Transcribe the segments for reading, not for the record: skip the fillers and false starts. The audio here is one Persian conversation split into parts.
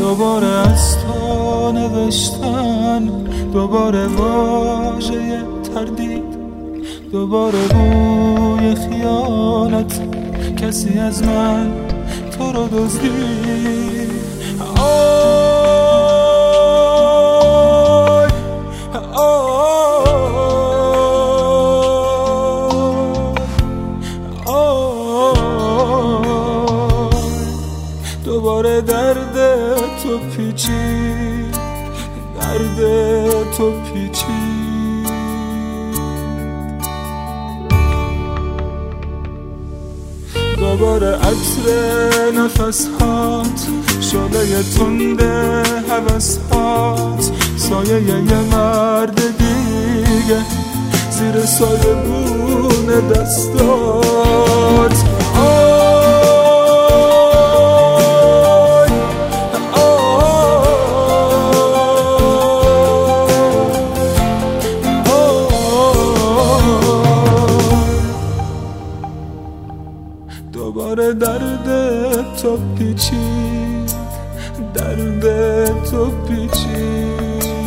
دوباره از تو نوشتن، دوباره واژه تردید، دوباره بوی خیانت، کسی از من تو رو دزدید. آی دوباره درد تو پیچید، درد تو پیچید. دوباره عطر نفس‌هات، شعله تند هوس‌هات، سایه یه مرد دیگه زیر سایبون دستات. دوباره درد تو پیچید، درد تو پیچید.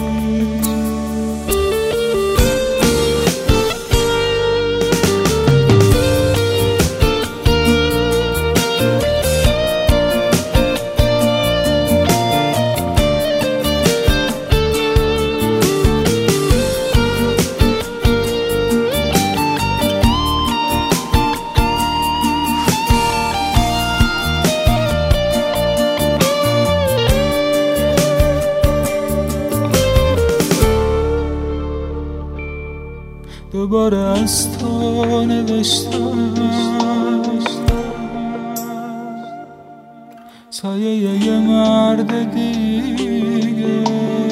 دوباره از تو نوشتم، سایه یه مرد دیگه